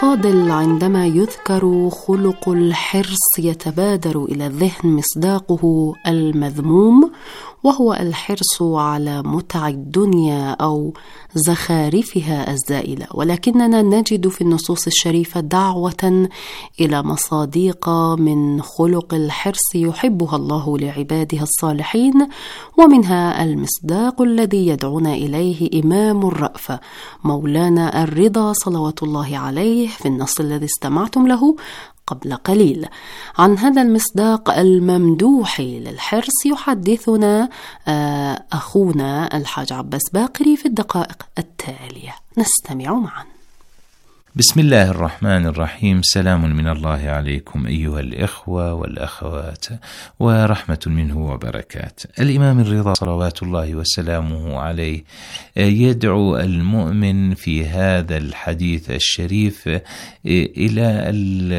فاضل، عندما يذكر خلق الحرص يتبادر إلى الذهن مصداقه المذموم، وهو الحرص على متع الدنيا أو زخارفها الزائلة، ولكننا نجد في النصوص الشريفة دعوة إلى مصاديق من خلق الحرص يحبها الله لعباده الصالحين، ومنها المصداق الذي يدعونا إليه إمام الرأفة مولانا الرضا صلوات الله عليه في النص الذي استمعتم له قبل قليل. عن هذا المصداق الممدوح للحرص يحدثنا أخونا الحاج عباس باقري في الدقائق التالية، نستمع معا. بسم الله الرحمن الرحيم. سلام من الله عليكم أيها الإخوة والأخوات، ورحمة منه وبركات. الإمام الرضا صلوات الله وسلامه عليه يدعو المؤمن في هذا الحديث الشريف إلى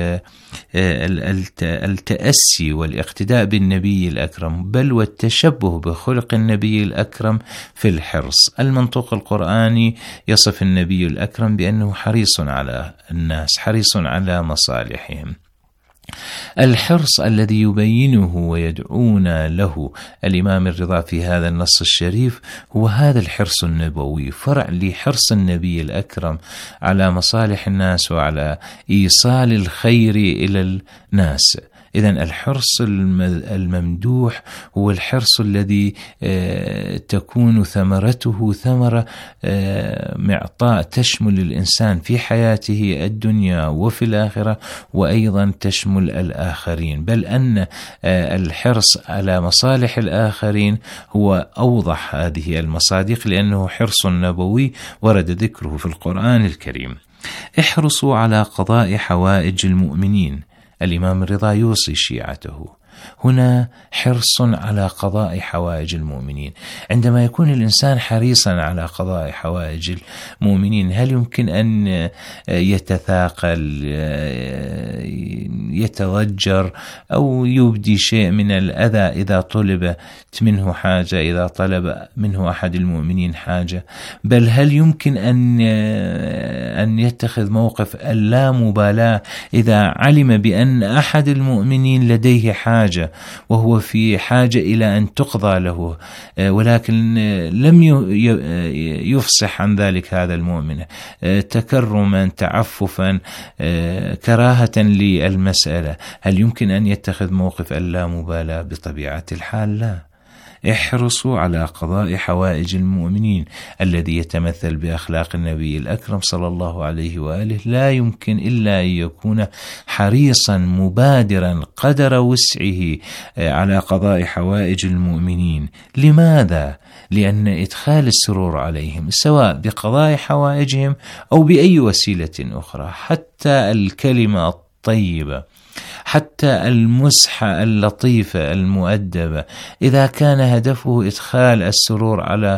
التأسي والاقتداء بالنبي الأكرم، بل والتشبه بخلق النبي الأكرم في الحرص. المنطوق القرآني يصف النبي الأكرم بأنه حريص على الناس، حريص على مصالحهم. الحرص الذي يبينه ويدعونا له الإمام الرضا في هذا النص الشريف هو هذا الحرص النبوي، فرع لحرص النبي الأكرم على مصالح الناس وعلى إيصال الخير إلى الناس. إذن الحرص الممدوح هو الحرص الذي تكون ثمرته ثمرة معطاء تشمل الإنسان في حياته الدنيا وفي الآخرة، وأيضا تشمل الآخرين، بل أن الحرص على مصالح الآخرين هو أوضح هذه المصادق، لأنه حرص نبوي ورد ذكره في القرآن الكريم. احرصوا على قضاء حوائج المؤمنين. الإمام الرضا يوصي شيعته هنا حرص على قضاء حوائج المؤمنين. عندما يكون الإنسان حريصا على قضاء حوائج المؤمنين، هل يمكن أن يتثاقل، يتضجر، أو يبدي شيء من الأذى إذا طلب منه حاجة، إذا طلب منه أحد المؤمنين حاجة؟ بل هل يمكن أن يتخذ موقف اللامبالاة إذا علم بأن أحد المؤمنين لديه حاجة وهو في حاجة إلى أن تقضى له، ولكن لم يفصح عن ذلك هذا المؤمن تكرما، تعففا، كراهة للمسألة؟ هل يمكن أن يتخذ موقف اللامبالاة؟ بطبيعة الحال لا. احرصوا على قضاء حوائج المؤمنين الذي يتمثل بأخلاق النبي الأكرم صلى الله عليه وآله. لا يمكن إلا أن يكون حريصا مبادرا قدر وسعه على قضاء حوائج المؤمنين. لماذا؟ لأن إدخال السرور عليهم سواء بقضاء حوائجهم أو بأي وسيلة أخرى، حتى الكلمة الطيبة، حتى المسحة اللطيفة المؤدبة، إذا كان هدفه إدخال السرور على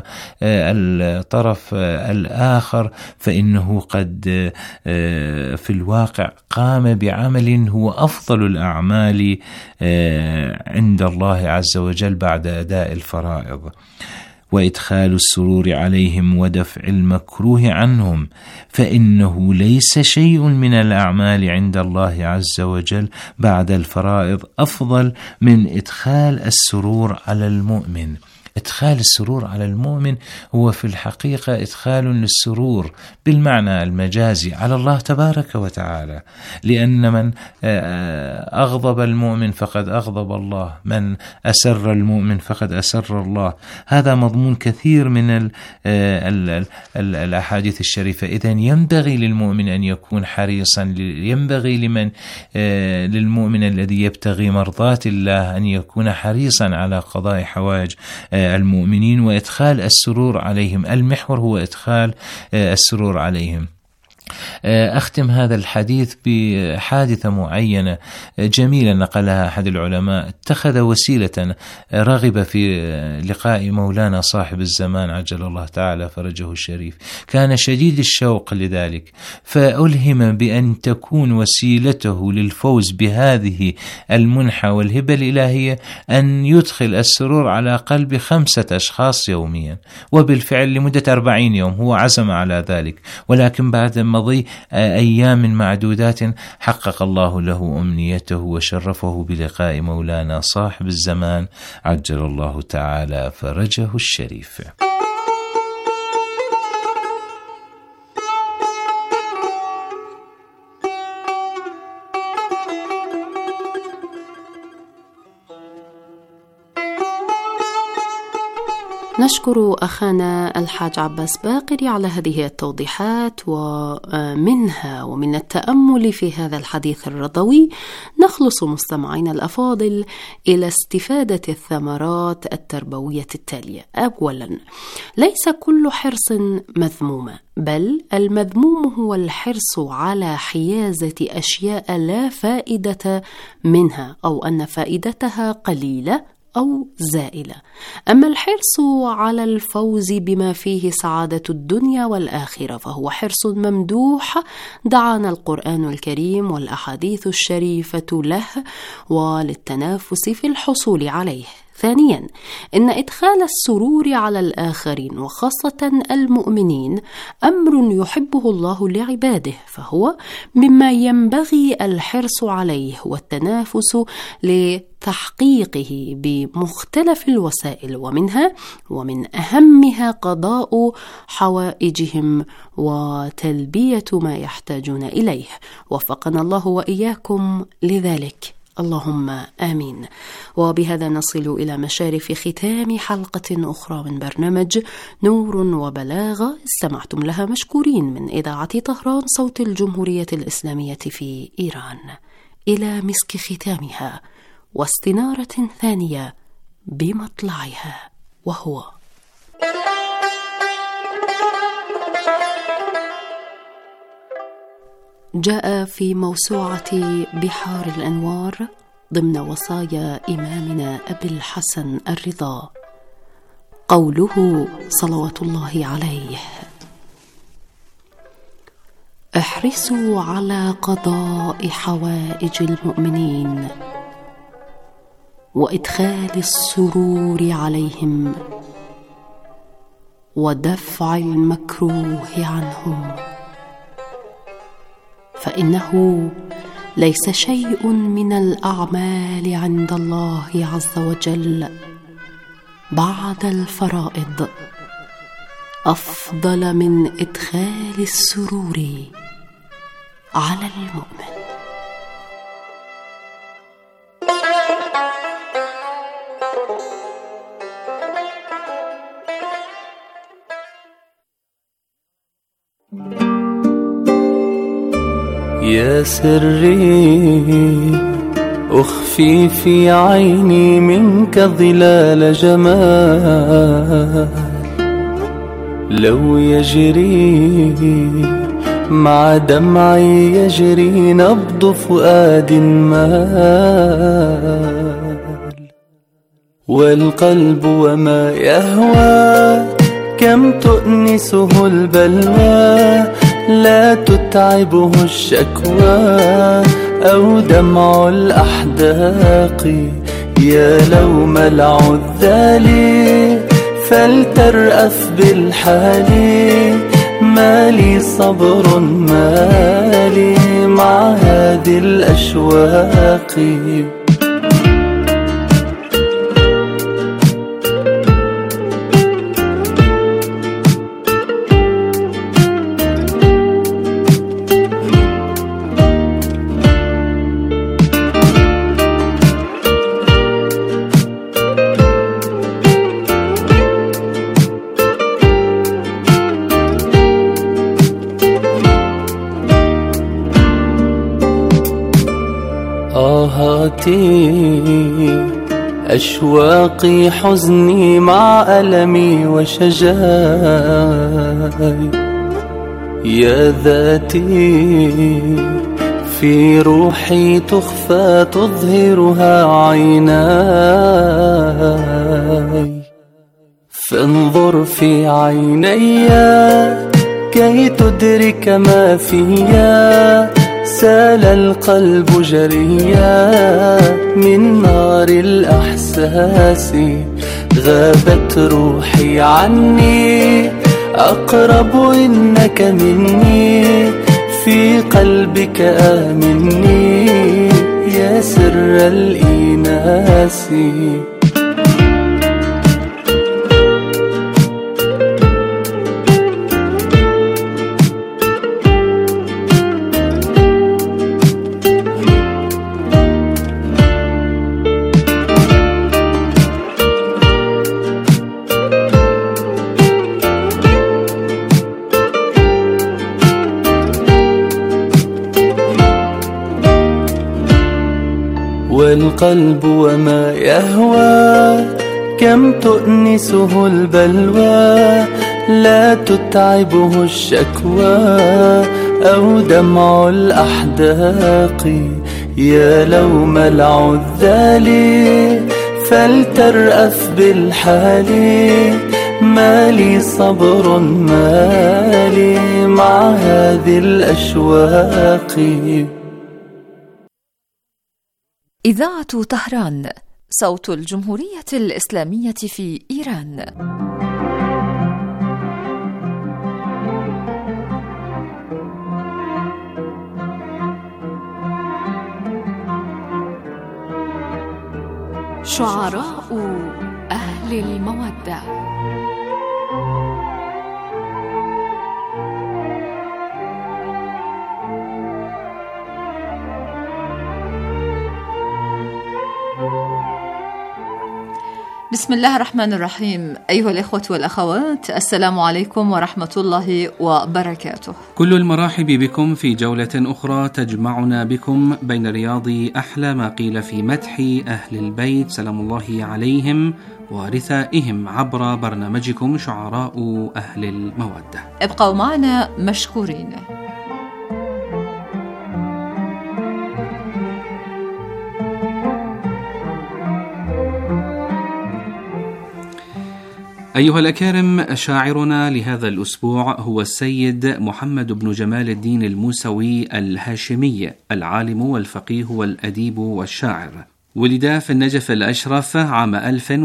الطرف الآخر، فإنه قد في الواقع قام بعمل هو أفضل الأعمال عند الله عز وجل بعد أداء الفرائض. وإدخال السرور عليهم ودفع المكروه عنهم، فإنه ليس شيء من الأعمال عند الله عز وجل بعد الفرائض أفضل من إدخال السرور على المؤمن. إدخال السرور على المؤمن هو في الحقيقة إدخال للسرور بالمعنى المجازي على الله تبارك وتعالى، لأن من أغضب المؤمن فقد أغضب الله، من أسر المؤمن فقد أسر الله. هذا مضمون كثير من الأحاديث الشريفة. إذن ينبغي للمؤمن أن يكون حريصا، ينبغي للمؤمن الذي يبتغي مرضات الله أن يكون حريصا على قضاء حوائج المؤمنين وإدخال السرور عليهم. المحور هو إدخال السرور عليهم. أختم هذا الحديث بحادثة معينة جميلة نقلها أحد العلماء. اتخذ وسيلة رغب في لقاء مولانا صاحب الزمان عجل الله تعالى فرجه الشريف، كان شديد الشوق لذلك، فألهم بأن تكون وسيلته للفوز بهذه المنحة والهبة الإلهية أن يدخل السرور على قلب 5 أشخاص يوميا، وبالفعل لمدة 40 يوم هو عزم على ذلك. ولكن بعد مضي أيام معدودات حقق الله له أمنيته وشرفه بلقاء مولانا صاحب الزمان عجل الله تعالى فرجه الشريف. نشكر أخانا الحاج عباس باقري على هذه التوضيحات، ومنها ومن التأمل في هذا الحديث الرضوي نخلص مستمعين الأفاضل إلى استفادة الثمرات التربوية التالية. أولا، ليس كل حرص مذموما، بل المذموم هو الحرص على حيازة أشياء لا فائدة منها أو أن فائدتها قليلة أو زائلة. أما الحرص على الفوز بما فيه سعادة الدنيا والآخرة فهو حرص ممدوح دعانا القرآن الكريم والأحاديث الشريفة له وللتنافس في الحصول عليه. ثانيا، إن إدخال السرور على الآخرين وخاصة المؤمنين أمر يحبه الله لعباده، فهو مما ينبغي الحرص عليه والتنافس لتحقيقه بمختلف الوسائل، ومن أهمها قضاء حوائجهم وتلبية ما يحتاجون إليه. وفقنا الله وإياكم لذلك، اللهم آمين. وبهذا نصل إلى مشارف ختام حلقة أخرى من برنامج نور وبلاغة استمعتم لها مشكورين من إذاعة طهران صوت الجمهورية الإسلامية في إيران، إلى مسك ختامها واستنارة ثانية بمطلعها، وهو جاء في موسوعة بحار الأنوار ضمن وصايا إمامنا أبي الحسن الرضا قوله صلوات الله عليه: احرصوا على قضاء حوائج المؤمنين وإدخال السرور عليهم ودفع المكروه عنهم، فإنه ليس شيء من الأعمال عند الله عز وجل بعد الفرائض أفضل من إدخال السرور على المؤمن. يا سري أخفي في عيني منك ظلال جمال، لو يجري مع دمعي يجري نبض فؤاد مال، والقلب وما يهوى كم تؤنسه البلوى، لا تتعبه الشكوى أو دمع الأحداق، يا لوم العذال فلترأف بالحال، ما لي صبر ما لي مع هذه الأشواق. أشواقي حزني مع ألمي وشجاي، يا ذاتي في روحي تخفى تظهرها عيناي، فانظر في عيني كي تدرك ما فيا، سال القلب جريا من نار الأحساس، غابت روحي عني أقرب إنك مني، في قلبك آمني يا سر الإناس. والقلب وما يهوى كم تؤنسه البلوى، لا تتعبه الشكوى أو دمع الأحداق. يا لوم العذال فلترأف بالحال، ما لي صبر ما لي مع هذه الأشواق. إذاعة طهران، صوت الجمهورية الإسلامية في إيران. شعراء أهل المودة. بسم الله الرحمن الرحيم. أيها الإخوة والأخوات، السلام عليكم ورحمة الله وبركاته. كل المرحب بكم في جولة أخرى تجمعنا بكم بين رياض أحلى ما قيل في مدح أهل البيت سلام الله عليهم ورثائهم عبر برنامجكم شعراء أهل المودة. ابقوا معنا مشكورين. أيها الأكارم، شاعرنا لهذا الأسبوع هو السيد محمد بن جمال الدين الموسوي الهاشمي، العالم والفقيه والأديب والشاعر. ولد في النجف الأشرف عام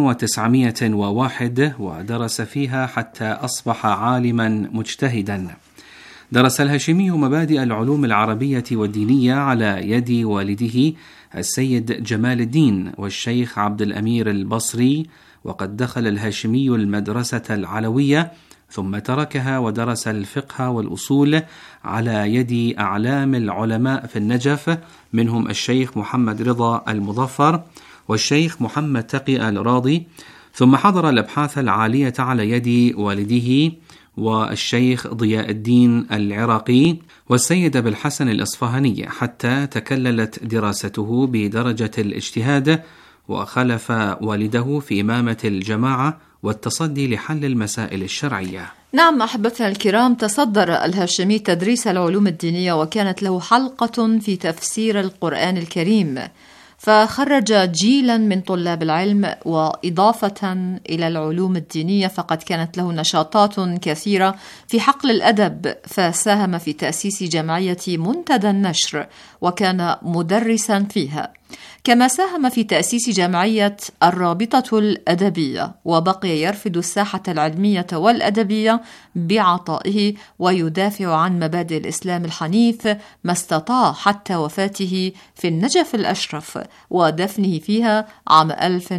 1901 ودرس فيها حتى أصبح عالما مجتهدا. درس الهاشمي مبادئ العلوم العربية والدينية على يد والده السيد جمال الدين والشيخ عبد الأمير البصري، وقد دخل الهاشمي المدرسة العلوية ثم تركها ودرس الفقه والأصول على يد أعلام العلماء في النجف، منهم الشيخ محمد رضا المظفر والشيخ محمد تقي الراضي، ثم حضر الأبحاث العالية على يد والده والشيخ ضياء الدين العراقي والسيد أبي الحسن الإصفهاني، حتى تكللت دراسته بدرجة الاجتهاد، وخلف والده في إمامة الجماعة والتصدي لحل المسائل الشرعية. نعم أحبتنا الكرام، تصدر الهاشمي تدريس العلوم الدينية، وكانت له حلقة في تفسير القرآن الكريم، فخرج جيلا من طلاب العلم. وإضافة إلى العلوم الدينية فقد كانت له نشاطات كثيرة في حقل الأدب، فساهم في تأسيس جمعية منتدى النشر وكان مدرسا فيها، كما ساهم في تأسيس جمعية الرابطة الأدبية، وبقي يرفد الساحة العلمية والأدبية بعطائه ويدافع عن مبادئ الإسلام الحنيف ما استطاع، حتى وفاته في النجف الأشرف ودفنه فيها عام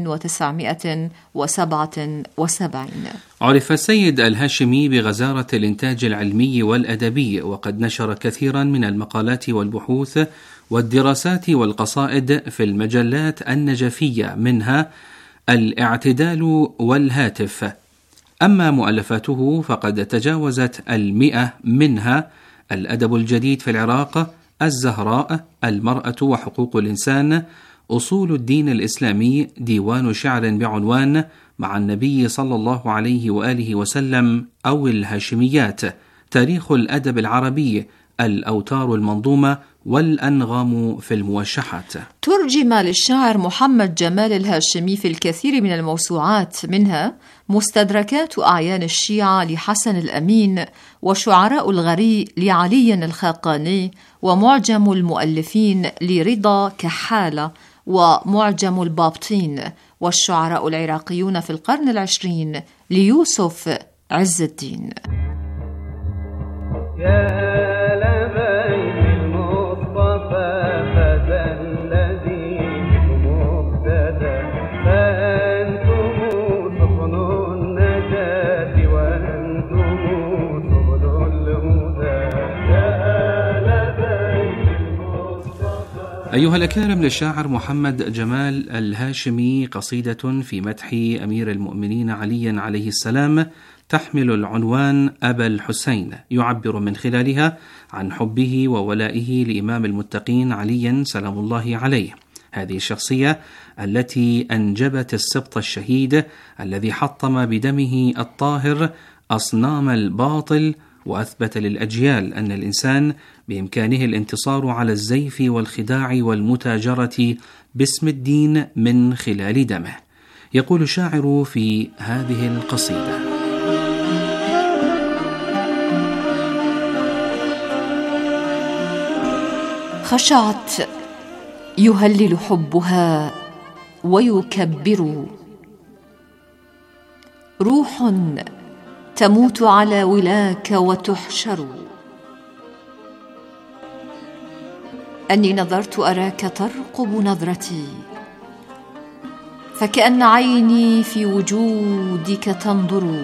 1977. عرف السيد الهاشمي بغزارة الإنتاج العلمي والأدبي، وقد نشر كثيرا من المقالات والبحوث والدراسات والقصائد في المجلات النجفية، منها الاعتدال والهاتف. أما مؤلفاته فقد تجاوزت 100، منها الأدب الجديد في العراق، الزهراء، المرأة وحقوق الإنسان، أصول الدين الإسلامي، ديوان شعر بعنوان مع النبي صلى الله عليه وآله وسلم أو الهاشميات، تاريخ الأدب العربي، الأوتار المنظومة، والأنغام في الموشحات. ترجم للشاعر محمد جمال الهاشمي في الكثير من الموسوعات، منها مستدركات أعيان الشيعة لحسن الأمين، وشعراء الغري لعلي الخاقاني، ومعجم المؤلفين لرضا كحالة، ومعجم البابطين، والشعراء العراقيون في القرن العشرين ليوسف عز الدين. يا لبي أيها الأكارم، للشاعر محمد جمال الهاشمي قصيدة في مدح أمير المؤمنين علي عليه السلام تحمل العنوان أبا الحسين، يعبر من خلالها عن حبه وولائه لإمام المتقين علي سلام الله عليه. هذه الشخصية التي أنجبت السبط الشهيد الذي حطم بدمه الطاهر أصنام الباطل، وأثبت للأجيال أن الإنسان بإمكانه الانتصار على الزيف والخداع والمتاجرة باسم الدين من خلال دمه. يقول الشاعر في هذه القصيدة: خشعت يهلل حبها ويكبر، روح تموت على ولاك وتحشر، أني نظرت أراك ترقب نظرتي، فكأن عيني في وجودك تنظر،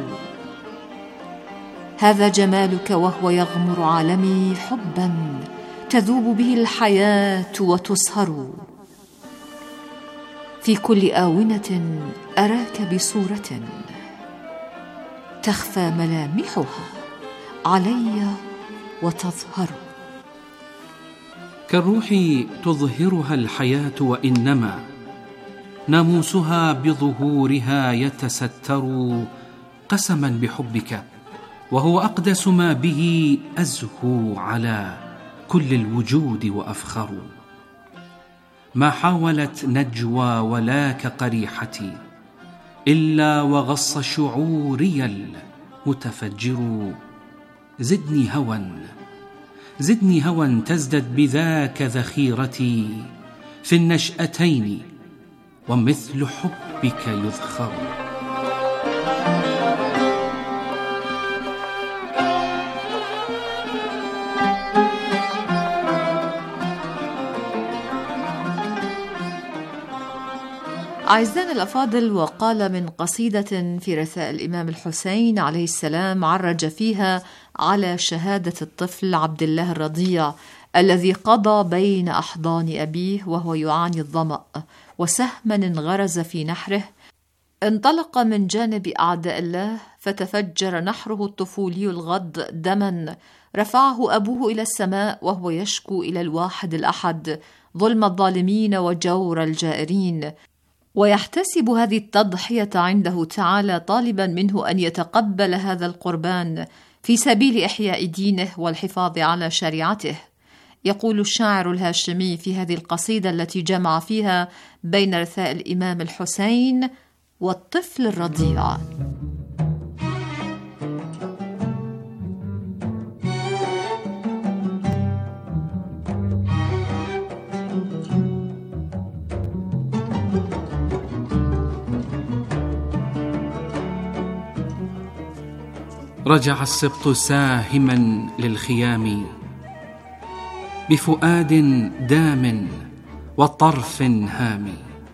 هذا جمالك وهو يغمر عالمي حبا تذوب به الحياة وتسهر، في كل آونة أراك بصورة تخفى ملامحها علي وتظهر، كالروح تظهرها الحياة، وإنما ناموسها بظهورها يتستر، قسما بحبك وهو أقدس ما به أزهو على كل الوجود وأفخر، ما حاولت نجوى ولاك قريحتي إلا وغص شعوري المتفجر، زدني هوى تزدد بذاك ذخيرتي في النشأتين، ومثل حبك يذخر. أعزائنا الأفاضل، وقال من قصيدة في رثاء الإمام الحسين عليه السلام عرج فيها على شهادة الطفل عبد الله الرضيع الذي قضى بين أحضان أبيه وهو يعاني الظمأ، وسهما انغرز في نحره انطلق من جانب أعداء الله، فتفجر نحره الطفولي الغض دما رفعه أبوه إلى السماء وهو يشكو إلى الواحد الأحد ظلم الظالمين وجور الجائرين، ويحتسب هذه التضحية عنده تعالى، طالبا منه أن يتقبل هذا القربان في سبيل إحياء دينه والحفاظ على شريعته. يقول الشاعر الهاشمي في هذه القصيدة التي جمع فيها بين رثاء الإمام الحسين والطفل الرضيع: رجع السبط ساهما للخيام، بفؤاد دام وطرف هام،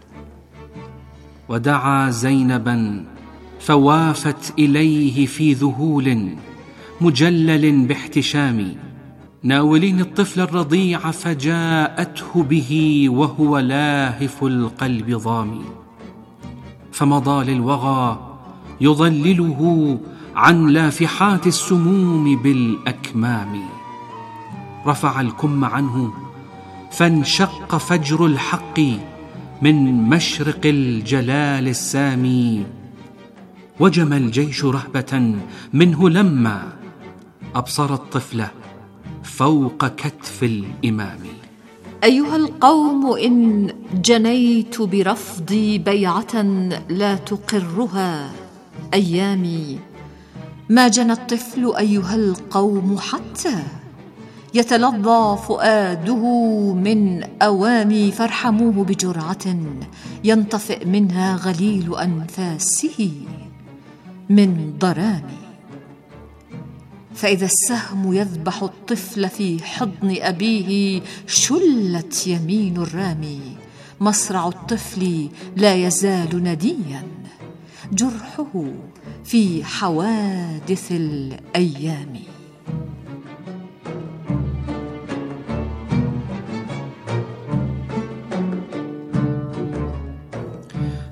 ودعا زينبا فوافت إليه في ذهول مجلل باحتشام، ناولين الطفل الرضيع فجاءته به وهو لاهف القلب ضامي، فمضى للوغى يظلله عن لافحات السموم بالأكمام، رفع الكم عنه فانشق فجر الحق من مشرق الجلال السامي، وجم الجيش رهبة منه لما أبصر الطفل فوق كتف الإمام. أيها القوم، إن جنيت برفضي بيعة لا تقرها أيامي، ما جنى الطفل أيها القوم حتى يتلظى فؤاده من أوامي، فارحموه بجرعة ينطفئ منها غليل أنفاسه من ضرامي، فإذا السهم يذبح الطفل في حضن أبيه شلت يمين الرامي، مصرع الطفل لا يزال نديا، جرحه في حوادث الأيام.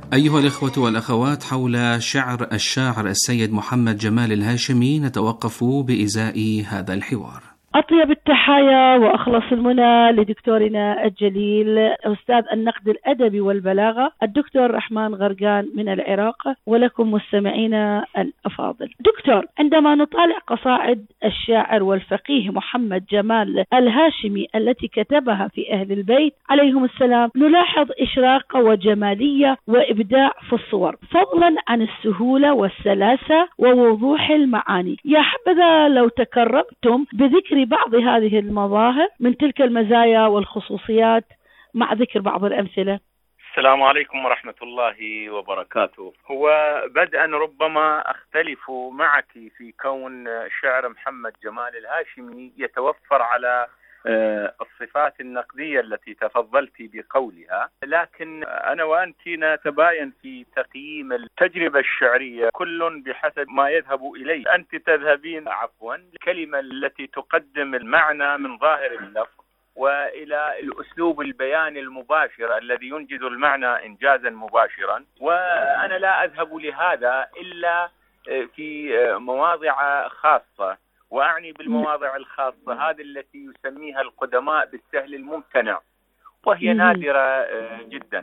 أيها الإخوة والأخوات، حول شعر الشاعر السيد محمد جمال الهاشمي نتوقف بإزاء هذا الحوار. أطيب التحايا وأخلص المنى لدكتورنا الجليل أستاذ النقد الأدبي والبلاغة الدكتور رحمن غرقان من العراق، ولكم مستمعينا الأفاضل. دكتور، عندما نطالع قصائد الشاعر والفقيه محمد جمال الهاشمي التي كتبها في أهل البيت عليهم السلام، نلاحظ إشراق وجمالية وإبداع في الصور، فضلا عن السهولة والسلاسة ووضوح المعاني. يا حبذا لو تكرمتم بذكر بعض هذه المظاهر من تلك المزايا والخصوصيات مع ذكر بعض الأمثلة. السلام عليكم ورحمة الله وبركاته. هو بدءا ربما أختلف معك في كون شعر محمد جمال الهاشمي يتوفر على الصفات النقدية التي تفضلت بقولها، لكن أنا وأنت نتباين في تقييم التجربة الشعرية، كل بحسب ما يذهب إليه. أنت تذهبين الكلمة التي تقدم المعنى من ظاهر اللفظ وإلى الأسلوب البياني المباشر الذي ينجز المعنى إنجازا مباشرا، وأنا لا أذهب لهذا إلا في مواضع خاصة، وأعني بالمواضع الخاصة هذه التي يسميها القدماء بالسهل الممتنع، وهي نادرة جدا.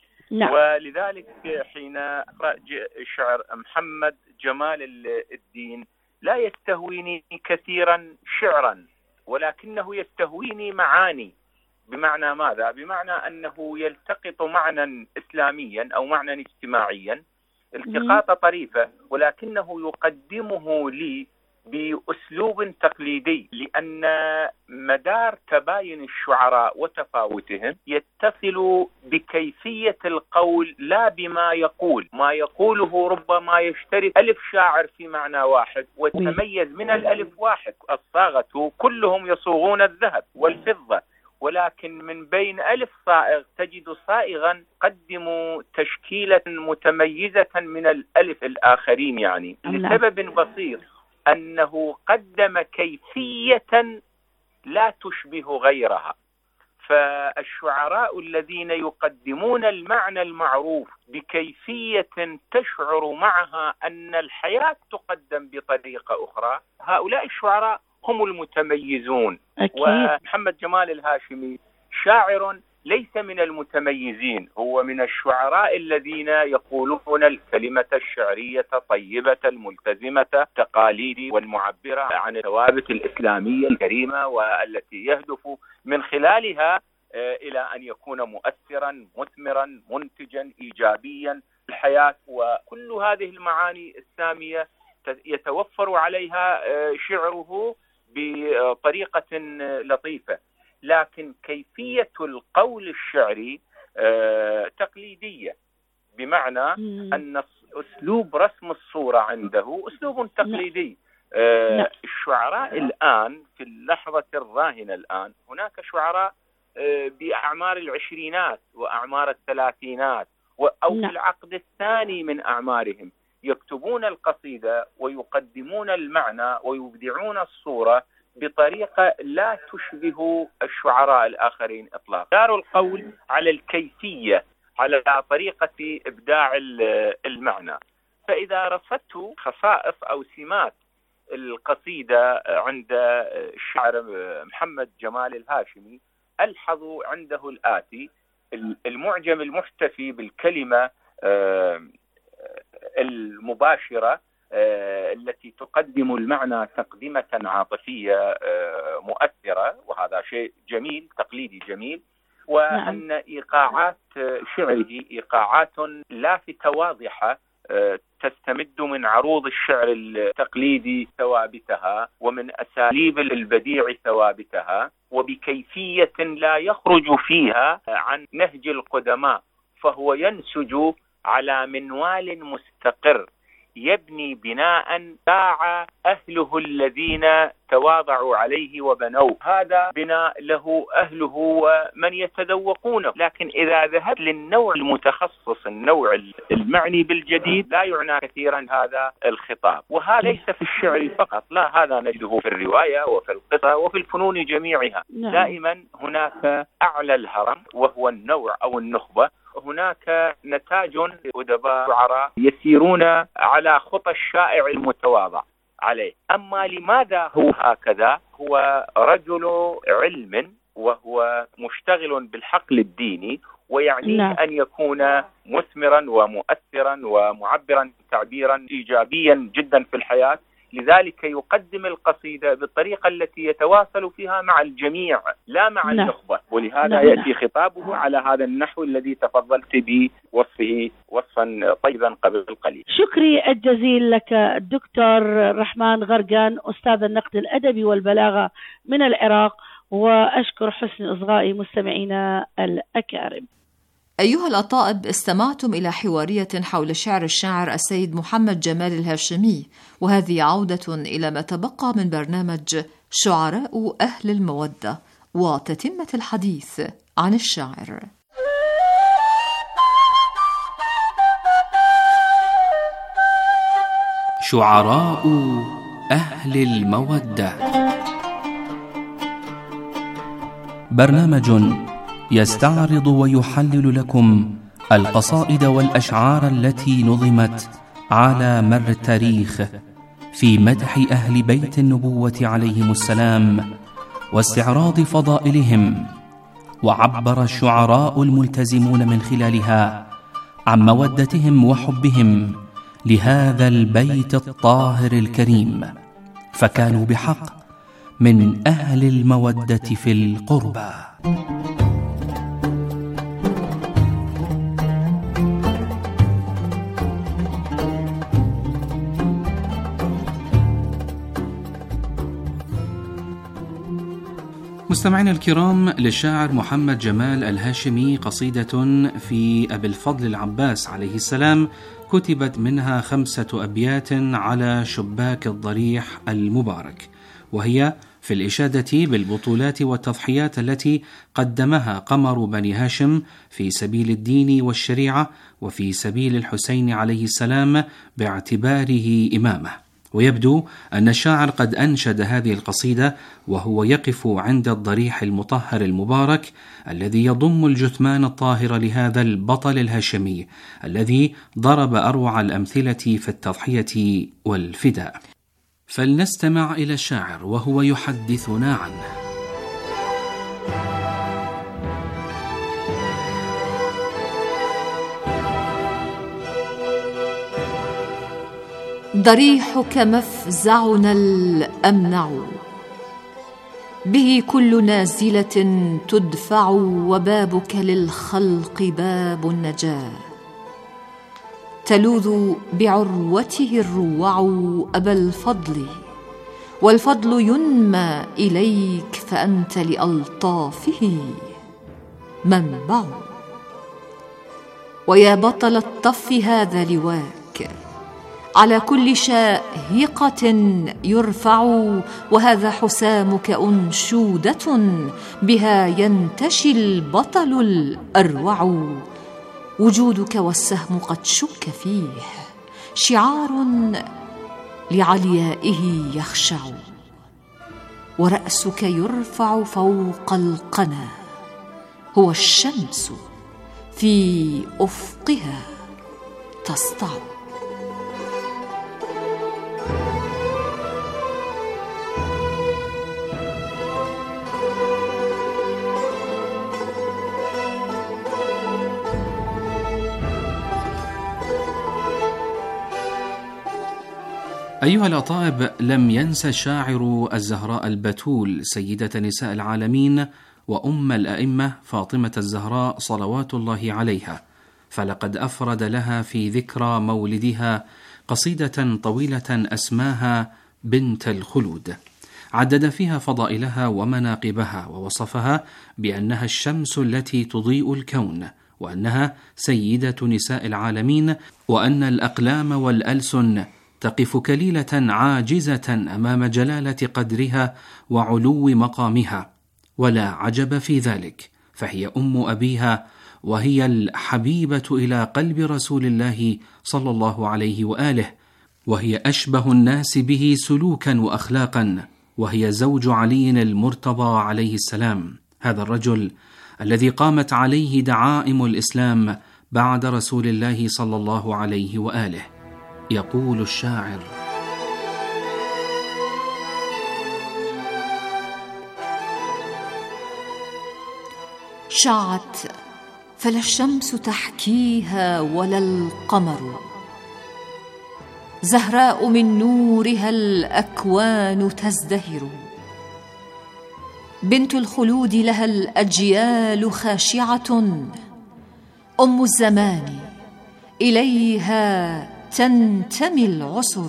ولذلك حين أقرأ شعر محمد جمال الدين لا يستهويني كثيرا شعرا، ولكنه يستهويني معاني. بمعنى ماذا؟ بمعنى أنه يلتقط معنى إسلاميا أو معنى اجتماعيا التقاط طريفة، ولكنه يقدمه لي بأسلوب تقليدي، لأن مدار تباين الشعراء وتفاوتهم يتصل بكيفية القول لا بما يقول. ما يقوله ربما يشترك ألف شاعر في معنى واحد وتميز من الألف واحد. الصاغة كلهم يصوغون الذهب والفضة، ولكن من بين ألف صائغ تجد صائغا قدموا تشكيلة متميزة من الألف الآخرين، يعني لسبب بسيط أنه قدم كيفية لا تشبه غيرها. فالشعراء الذين يقدمون المعنى المعروف بكيفية تشعر معها أن الحياة تقدم بطريقة أخرى، هؤلاء الشعراء هم المتميزون. ومحمد جمال الهاشمي شاعر ليس من المتميزين، هو من الشعراء الذين يقولون الكلمة الشعرية طيبة الملتزمة تقاليد والمعبرة عن الثوابت الإسلامية الكريمة، والتي يهدف من خلالها إلى أن يكون مؤثرا مثمرا منتجا إيجابيا في الحياة. وكل هذه المعاني السامية يتوفر عليها شعره بطريقة لطيفة، لكن كيفية القول الشعري تقليدية، بمعنى أن أسلوب رسم الصورة عنده أسلوب تقليدي. الشعراء الآن في اللحظة الراهنة الآن هناك شعراء بأعمار العشرينات وأعمار الثلاثينات أو في العقد الثاني من أعمارهم يكتبون القصيدة ويقدمون المعنى ويبدعون الصورة بطريقة لا تشبه الشعراء الآخرين إطلاقا. دار القول على الكيفية، على طريقة إبداع المعنى. فإذا رصدت خصائص أو سمات القصيدة عند الشاعر محمد جمال الهاشمي ألحظ عنده الآتي: المعجم المحتفي بالكلمة المباشرة التي تقدم المعنى تقدمة عاطفية مؤثرة، وهذا شيء جميل تقليدي جميل. وأن إيقاعات شعره إيقاعات لافتة واضحة تستمد من عروض الشعر التقليدي ثوابتها ومن أساليب البديع ثوابتها، وبكيفية لا يخرج فيها عن نهج القدماء، فهو ينسج على منوال مستقر يبني بناء باع أهله الذين تواضعوا عليه وبنوه. هذا بناء له أهله ومن يتذوقونه. لكن إذا ذهب للنوع المتخصص، النوع المعني بالجديد، لا يعنى كثيرا هذا الخطاب. وهذا ليس في الشعر فقط، لا، هذا نجده في الرواية وفي القصة وفي الفنون جميعها. دائما هناك أعلى الهرم وهو النوع أو النخبة، هناك نتاج أدباء شعراء يسيرون على خطى الشائع المتواضع عليه. أما لماذا هو هكذا؟ هو رجل علم وهو مشتغل بالحقل الديني، ويعني أن يكون مثمرا ومؤثرا ومعبرا تعبيرا إيجابيا جدا في الحياة، لذلك يقدم القصيدة بالطريقة التي يتواصل فيها مع الجميع لا مع النخبة، ولهذا يأتي خطابه على هذا النحو الذي تفضلت بوصفه وصفا طيبا قبل قليل. شكري الجزيل لك الدكتور رحمن غرقان، أستاذ النقد الأدبي والبلاغة من العراق، وأشكر حسن إصغائي مستمعينا الأكارم. أيها الأطائب، استمعتم إلى حوارية حول شعر الشاعر السيد محمد جمال الهاشمي، وهذه عودة إلى ما تبقى من برنامج شعراء أهل المودة وتتمة الحديث عن الشاعر. شعراء أهل المودة، برنامج يستعرض ويحلل لكم القصائد والأشعار التي نظمت على مر التاريخ في مدح أهل بيت النبوة عليهم السلام واستعراض فضائلهم، وعبر الشعراء الملتزمون من خلالها عن مودتهم وحبهم لهذا البيت الطاهر الكريم، فكانوا بحق من أهل المودة في القربى. مستمعينا الكرام، للشاعر محمد جمال الهاشمي قصيدة في أبي الفضل العباس عليه السلام، كتبت منها 5 أبيات على شباك الضريح المبارك، وهي في الإشادة بالبطولات والتضحيات التي قدمها قمر بني هاشم في سبيل الدين والشريعة وفي سبيل الحسين عليه السلام باعتباره إمامه. ويبدو أن الشاعر قد أنشد هذه القصيدة وهو يقف عند الضريح المطهر المبارك الذي يضم الجثمان الطاهر لهذا البطل الهاشمي الذي ضرب أروع الأمثلة في التضحية والفداء. فلنستمع إلى الشاعر وهو يحدثنا عنه. ضريحك مفزعنا الأمنع، به كل نازلة تدفع، وبابك للخلق باب النجاة، تلوذ بعروته الروع أبا الفضل، والفضل ينمى إليك، فأنت لألطافه منبع. ويا بطل الطف هذا لواك، على كل شاهقة يرفع، وهذا حسامك أنشودة، بها ينتشي البطل الأروع. وجودك والسهم قد شك فيه، شعار لعليائه يخشع، ورأسك يرفع فوق القنا، هو الشمس في أفقها تسطع. أيها الأطائب، لم ينسى الشاعر الزهراء البتول سيدة نساء العالمين وأم الأئمة فاطمة الزهراء صلوات الله عليها، فلقد أفرد لها في ذكرى مولدها قصيدة طويلة أسماها بنت الخلود، عدد فيها فضائلها ومناقبها، ووصفها بأنها الشمس التي تضيء الكون، وأنها سيدة نساء العالمين، وأن الأقلام والألسن تقف كليلة عاجزة أمام جلالة قدرها وعلو مقامها، ولا عجب في ذلك، فهي أم أبيها، وهي الحبيبة إلى قلب رسول الله صلى الله عليه وآله، وهي أشبه الناس به سلوكا وأخلاقا، وهي زوج علي المرتضى عليه السلام، هذا الرجل الذي قامت عليه دعائم الإسلام بعد رسول الله صلى الله عليه وآله. يقول الشاعر: شعت فلا الشمس تحكيها ولا القمر، زهراء من نورها الأكوان تزدهر، بنت الخلود لها الأجيال خاشعة، أم الزمان إليها تنتمي العسر،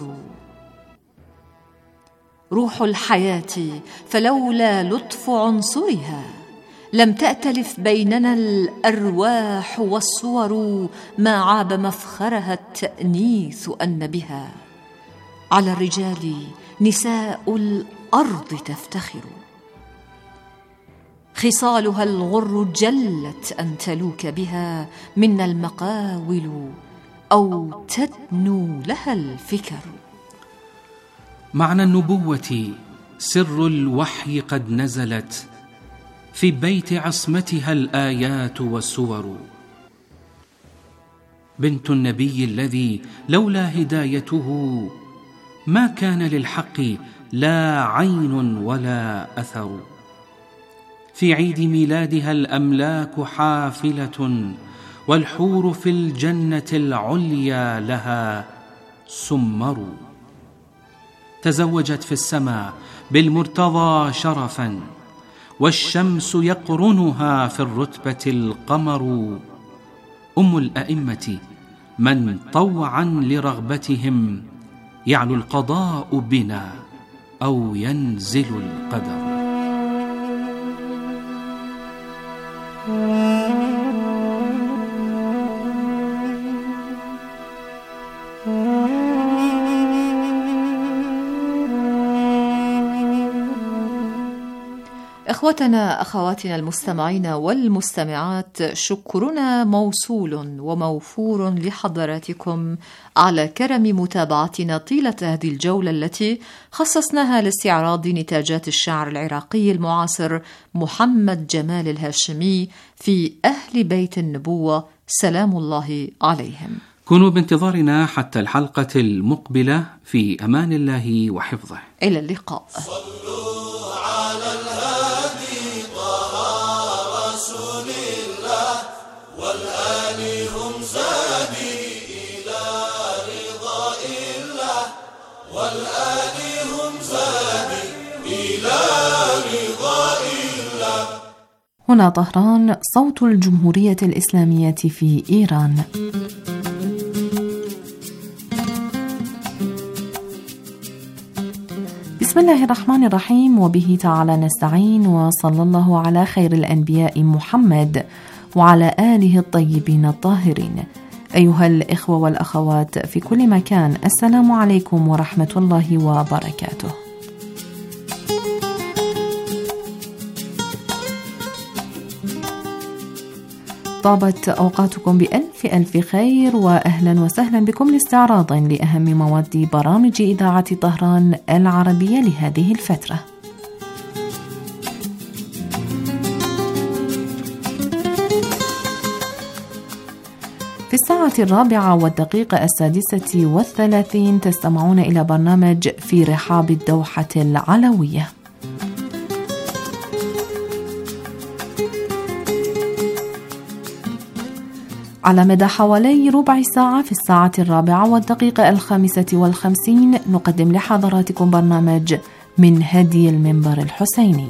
روح الحياة فلولا لطف عنصرها لم تأتلف بيننا الأرواح والصور، ما عاب مفخرها التأنيث أن بها على الرجال نساء الأرض تفتخر، خصالها الغر جلت أن تلوك بها منا المقاول أو تدنو لها الفكر. معنى النبوة سر الوحي قد نزلت، في بيت عصمتها الآيات والسور، بنت النبي الذي لولا هدايته ما كان للحق لا عين ولا أثر، في عيد ميلادها الأملاك حافلة، والحور في الجنة العليا لها سمر، تزوجت في السماء بالمرتضى شرفا، والشمس يقرنها في الرتبة القمر، أم الأئمة من طوعا لرغبتهم يعلو القضاء بنا أو ينزل القدر. إخوتنا أخواتنا المستمعين والمستمعات، شكرنا موصول وموفور لحضراتكم على كرم متابعتنا طيلة هذه الجولة التي خصصناها لاستعراض نتاجات الشاعر العراقي المعاصر محمد جمال الهاشمي في أهل بيت النبوة سلام الله عليهم. كونوا بانتظارنا حتى الحلقة المقبلة، في أمان الله وحفظه. إلى اللقاء. والآل هم زادي إلى رضا الله، والآل هم زادي إلى رضا الله. هنا طهران، صوت الجمهورية الإسلامية في إيران. بسم الله الرحمن الرحيم، وبه تعالى نستعين، وصلى الله على خير الأنبياء محمد وعلى آله الطيبين الطاهرين. أيها الإخوة والأخوات في كل مكان، السلام عليكم ورحمة الله وبركاته. طابت أوقاتكم بألف ألف خير، وأهلا وسهلا بكم لاستعراض لأهم مواد برامج إذاعة طهران العربية لهذه الفترة. في الساعة 4:36 تستمعون إلى برنامج في رحاب الدوحة العلوية. على مدى حوالي ربع ساعة في الساعة 4:55 نقدم لحضراتكم برنامج من هدي المنبر الحسيني.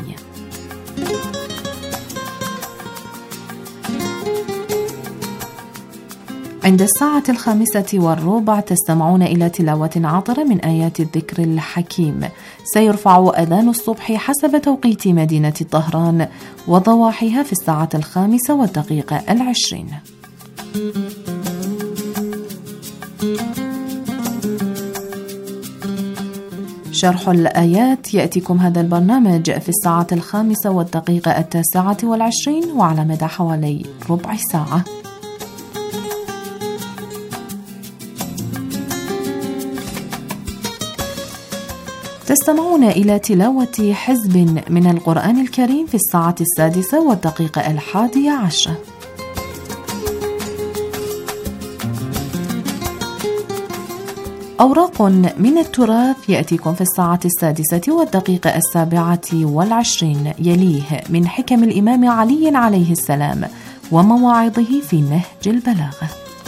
عند الساعة 5:15 تستمعون إلى تلاوة عطرة من آيات الذكر الحكيم. سيرفع أذان الصبح حسب توقيت مدينة طهران وضواحيها في الساعة 5:20. شرح الآيات يأتيكم هذا البرنامج في الساعة 5:29 وعلى مدى حوالي ربع ساعة. تستمعون إلى تلاوة حزب من القرآن الكريم في 6:11. أوراق من التراث يأتيكم في 6:07. يليه من حكم الإمام علي عليه السلام ومواعظه في نهج البلاغة.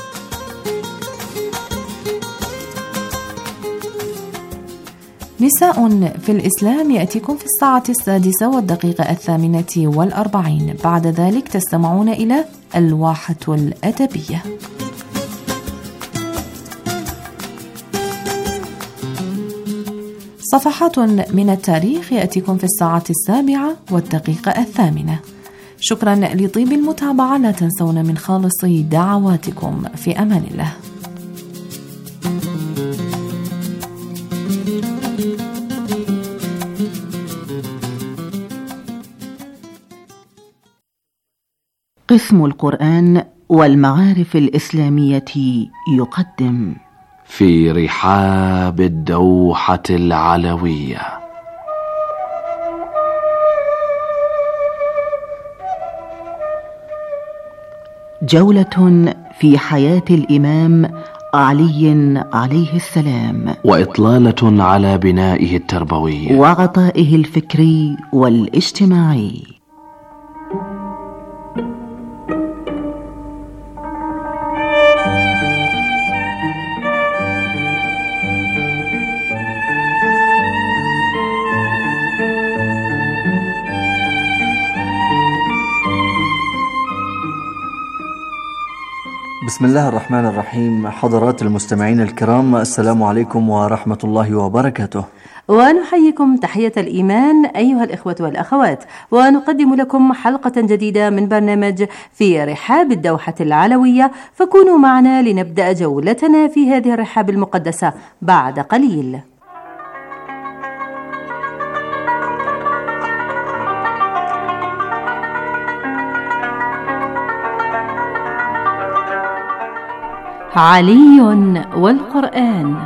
نساء في الإسلام يأتيكم في 6:08. بعد ذلك تستمعون إلى الواحة الأدبية. صفحات من التاريخ يأتيكم في 7:08. شكرا لطيب المتابعة، لا تنسون من خالص دعواتكم. في أمان الله. قسم القرآن والمعارف الإسلامية يقدم في رحاب الدوحة العلوية جولة في حياة الإمام علي عليه السلام، وإطلالة على بنائه التربوي وعطائه الفكري والاجتماعي. بسم الله الرحمن الرحيم. حضرات المستمعين الكرام، السلام عليكم ورحمة الله وبركاته، ونحييكم تحية الإيمان أيها الإخوة والأخوات، ونقدم لكم حلقة جديدة من برنامج في رحاب الدوحة العلوية، فكونوا معنا لنبدأ جولتنا في هذه الرحاب المقدسة بعد قليل. علي والقرآن.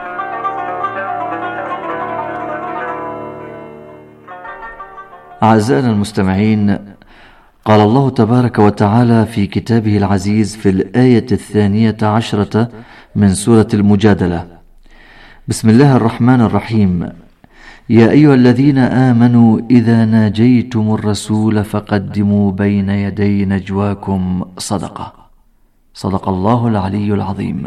أعزائنا المستمعين، قال الله تبارك وتعالى في كتابه العزيز في الآية 12 من سورة المجادلة: بسم الله الرحمن الرحيم: يا أيها الذين آمنوا إذا ناجيتم الرسول فقدموا بين يدي نجواكم صدقة. صدق الله العلي العظيم.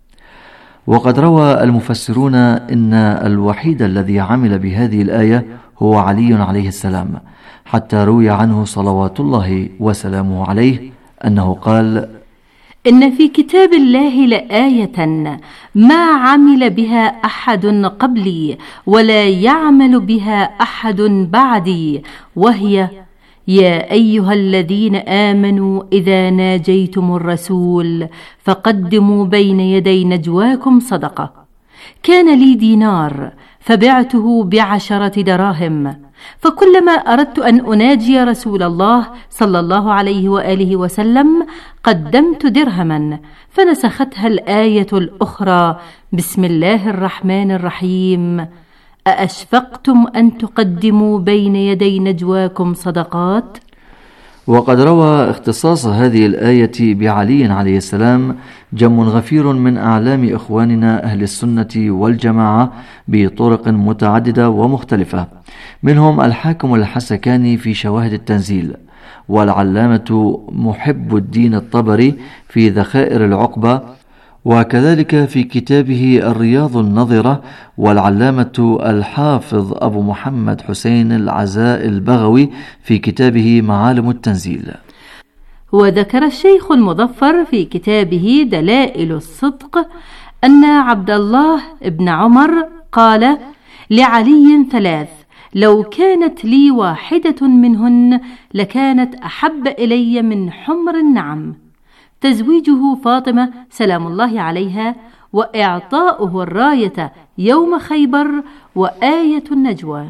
وقد روى المفسرون إن الوحيد الذي عمل بهذه الآية هو علي عليه السلام، حتى روي عنه صلوات الله وسلامه عليه أنه قال: إن في كتاب الله لآية ما عمل بها أحد قبلي ولا يعمل بها أحد بعدي، وهي: يا أيها الذين آمنوا إذا ناجيتم الرسول فقدموا بين يدي نجواكم صدقة. كان لي دينار فبعته ب10 دراهم، فكلما أردت أن أناجي رسول الله صلى الله عليه وآله وسلم قدمت درهما، فنسختها الآية الأخرى: بسم الله الرحمن الرحيم: أأشفقتم أن تقدموا بين يدي نجواكم صدقات؟ وقد روى اختصاص هذه الآية بعلي عليه السلام جم غفير من أعلام إخواننا أهل السنة والجماعة بطرق متعددة ومختلفة، منهم الحاكم الحسكاني في شواهد التنزيل، والعلامة محب الدين الطبري في ذخائر العقبة، وكذلك في كتابه الرياض النظرة، والعلامة الحافظ أبو محمد حسين العزاء البغوي في كتابه معالم التنزيل. وذكر الشيخ المظفر في كتابه دلائل الصدق أن عبد الله بن عمر قال لعلي 3: لو كانت لي واحدة منهن لكانت أحب إلي من حمر النعم: تزويجه فاطمة سلام الله عليها، وإعطاؤه الراية يوم خيبر، وآية النجوى.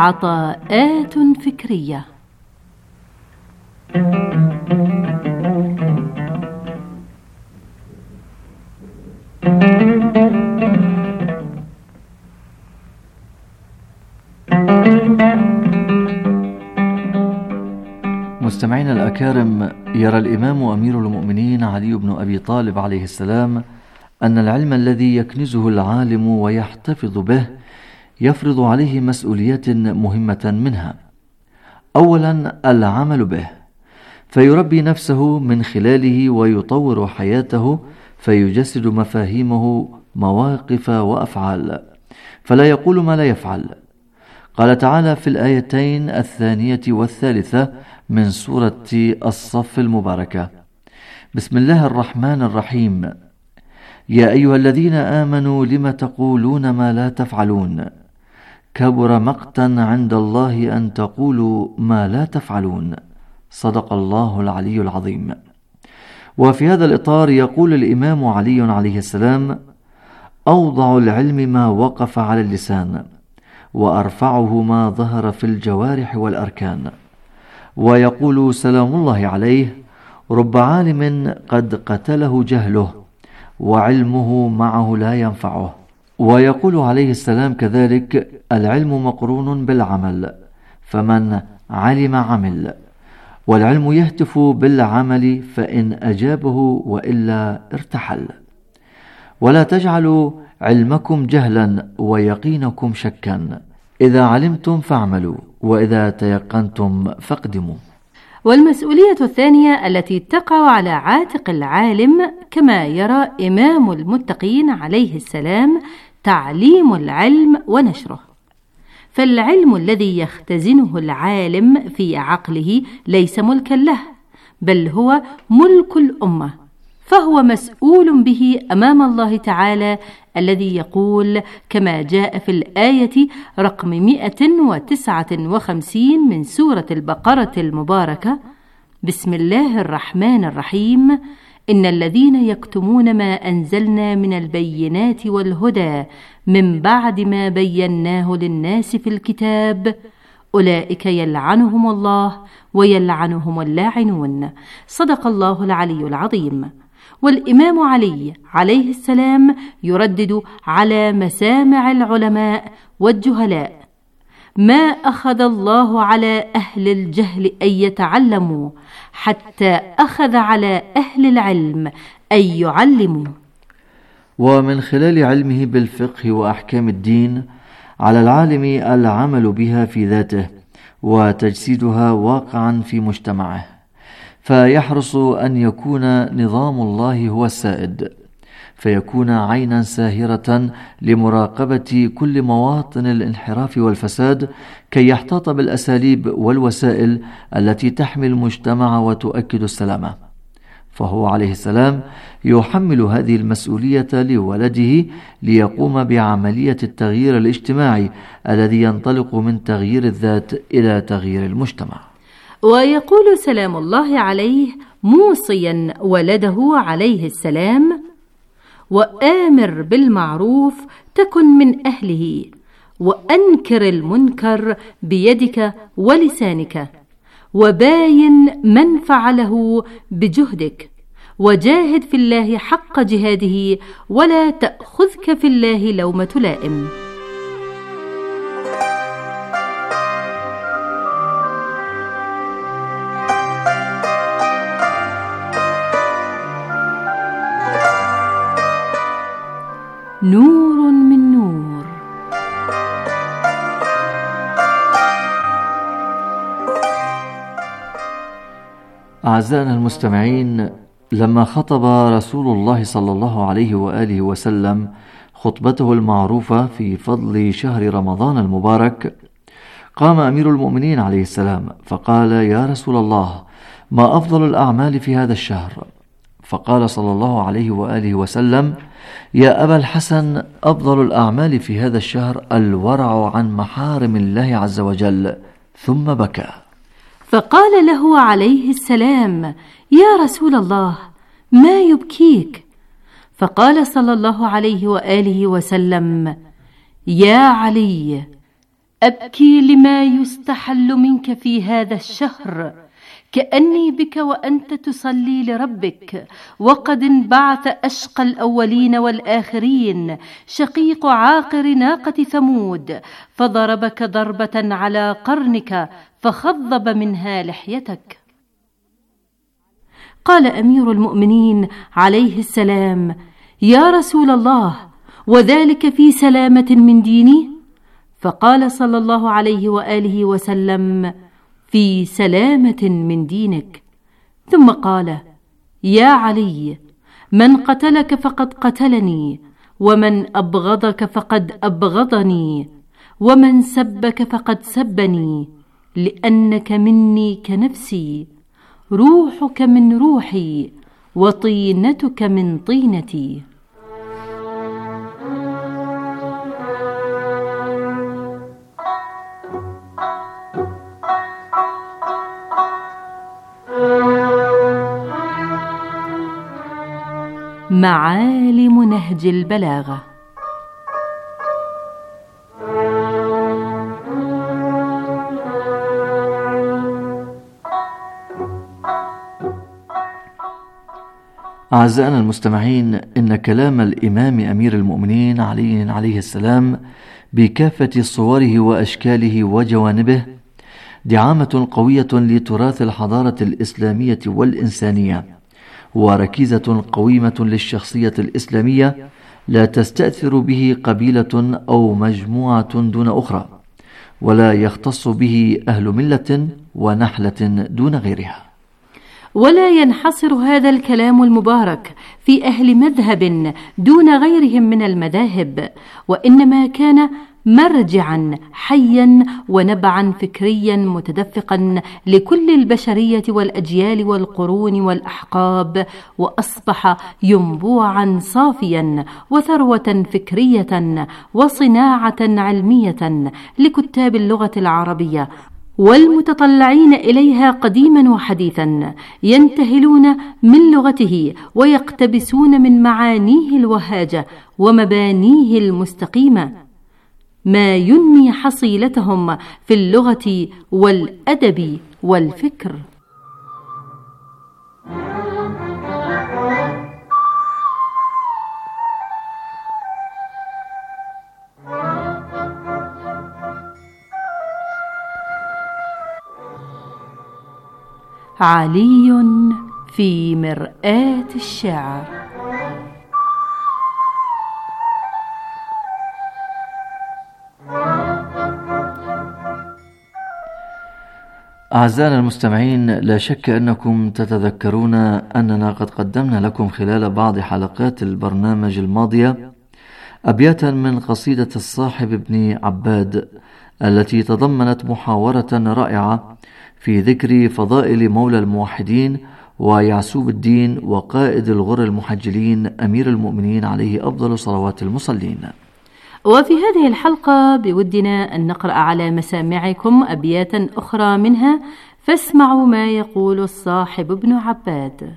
عطاءات فكرية. مستمعينا الأكارم، يرى الإمام أمير المؤمنين علي بن أبي طالب عليه السلام أن العلم الذي يكنزه العالم ويحتفظ به يفرض عليه مسؤوليات مهمة، منها أولا العمل به، فيربي نفسه من خلاله ويطور حياته، فيجسد مفاهيمه مواقف وأفعال، فلا يقول ما لا يفعل. قال تعالى في الآيتين 2 و3 من سورة الصف المباركة: بسم الله الرحمن الرحيم: يا أيها الذين آمنوا لم تقولون ما لا تفعلون، كبر مقتا عند الله أن تقولوا ما لا تفعلون، صدق الله العلي العظيم. وفي هذا الإطار يقول الإمام علي عليه السلام: أوضع العلم ما وقف على اللسان، وأرفعه ما ظهر في الجوارح والأركان. ويقول سلام الله عليه: رب عالم قد قتله جهله، وعلمه معه لا ينفعه. ويقول عليه السلام كذلك: العلم مقرون بالعمل، فمن علم عمل، والعلم يهتف بالعمل، فإن أجابه وإلا ارتحل. ولا تجعلوا علمكم جهلا ويقينكم شكا، إذا علمتم فاعملوا، وإذا تيقنتم فاقدموا. والمسؤولية الثانية التي تقع على عاتق العالم كما يرى إمام المتقين عليه السلام تعليم العلم ونشره. فالعلم الذي يختزنه العالم في عقله ليس ملكا له، بل هو ملك الأمة، فهو مسؤول به أمام الله تعالى، الذي يقول كما جاء في الآية رقم 159 من سورة البقرة المباركة: بسم الله الرحمن الرحيم: إن الذين يكتمون ما أنزلنا من البينات والهدى من بعد ما بيناه للناس في الكتاب أولئك يلعنهم الله ويلعنهم اللاعنون، صدق الله العلي العظيم. والإمام علي عليه السلام يردد على مسامع العلماء والجهلاء: ما أخذ الله على أهل الجهل أن يتعلموا، حتى أخذ على أهل العلم أن يعلموا. ومن خلال علمه بالفقه وأحكام الدين على العالم العمل بها في ذاته وتجسيدها واقعا في مجتمعه، فيحرص أن يكون نظام الله هو السائد، فيكون عينا ساهرة لمراقبة كل مواطن الانحراف والفساد، كي يحتاط بالأساليب والوسائل التي تحمي المجتمع وتؤكد السلامة. فهو عليه السلام يحمل هذه المسؤولية لولده ليقوم بعملية التغيير الاجتماعي الذي ينطلق من تغيير الذات إلى تغيير المجتمع. ويقول سلام الله عليه موصيا ولده عليه السلام: وآمر بالمعروف تكن من أهله، وأنكر المنكر بيدك ولسانك، وباين من فعله بجهدك، وجاهد في الله حق جهاده، ولا تأخذك في الله لومة لائم. نور من نور. أعزائنا المستمعين، لما خطب رسول الله صلى الله عليه وآله وسلم خطبته المعروفة في فضل شهر رمضان المبارك، قام أمير المؤمنين عليه السلام فقال: يا رسول الله، ما أفضل الأعمال في هذا الشهر؟ فقال صلى الله عليه وآله وسلم: يا أبا الحسن، أفضل الأعمال في هذا الشهر الورع عن محارم الله عز وجل. ثم بكى. فقال له عليه السلام: يا رسول الله، ما يبكيك؟ فقال صلى الله عليه وآله وسلم: يا علي، أبكي لما يستحل منك في هذا الشهر، كأني بك وأنت تصلي لربك، وقد انبعث أشقى الأولين والآخرين، شقيق عاقر ناقة ثمود، فضربك ضربة على قرنك فخضب منها لحيتك. قال أمير المؤمنين عليه السلام: يا رسول الله، وذلك في سلامة من ديني؟ فقال صلى الله عليه وآله وسلم: في سلامة من دينك. ثم قال: يا علي، من قتلك فقد قتلني، ومن أبغضك فقد أبغضني، ومن سبك فقد سبني، لأنك مني كنفسي، روحك من روحي، وطينتك من طينتي. معالم نهج البلاغة. أعزائنا المستمعين، إن كلام الإمام أمير المؤمنين علي عليه السلام بكافة صوره وأشكاله وجوانبه دعامة قوية لتراث الحضارة الإسلامية والإنسانية، وركيزة قويمة للشخصية الإسلامية لا تستأثر به قبيلة أو مجموعة دون أخرى، ولا يختص به أهل ملة ونحلة دون غيرها. ولا ينحصر هذا الكلام المبارك في أهل مذهب دون غيرهم من المذاهب، وإنما كان مرجعا حيا ونبعا فكريا متدفقا لكل البشرية والأجيال والقرون والأحقاب، وأصبح ينبوعا صافيا وثروة فكرية وصناعة علمية لكتاب اللغة العربية والمتطلعين إليها قديما وحديثا، ينتهلون من لغته ويقتبسون من معانيه الوهاجة ومبانيه المستقيمة ما ينمي حصيلتهم في اللغة والأدب والفكر. علي في مرآة الشعر. أعزائنا المستمعين، لا شك أنكم تتذكرون أننا قد قدمنا لكم خلال بعض حلقات البرنامج الماضية أبياتا من قصيدة الصاحب ابن عباد التي تضمنت محاورة رائعة في ذكر فضائل مولى الموحدين ويعسوب الدين وقائد الغر المحجلين أمير المؤمنين عليه أفضل صلوات المصلين. وفي هذه الحلقة بودنا أن نقرأ على مسامعكم أبياتا أخرى منها، فاسمعوا ما يقول الصاحب ابن عباد.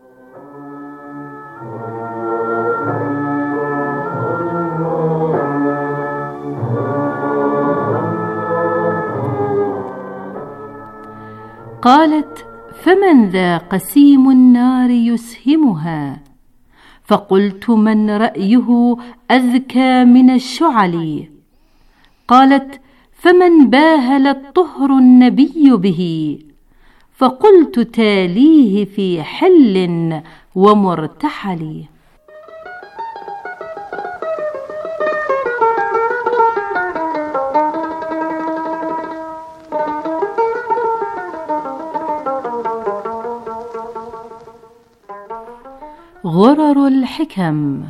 قالت: فمن ذا قسيم النار يسهمها؟ فقلت: من رأيه أذكى من الشعل؟ قالت: فمن باهل الطهر النبي به؟ فقلت: تاليه في حل ومرتحل. غرر الحكم.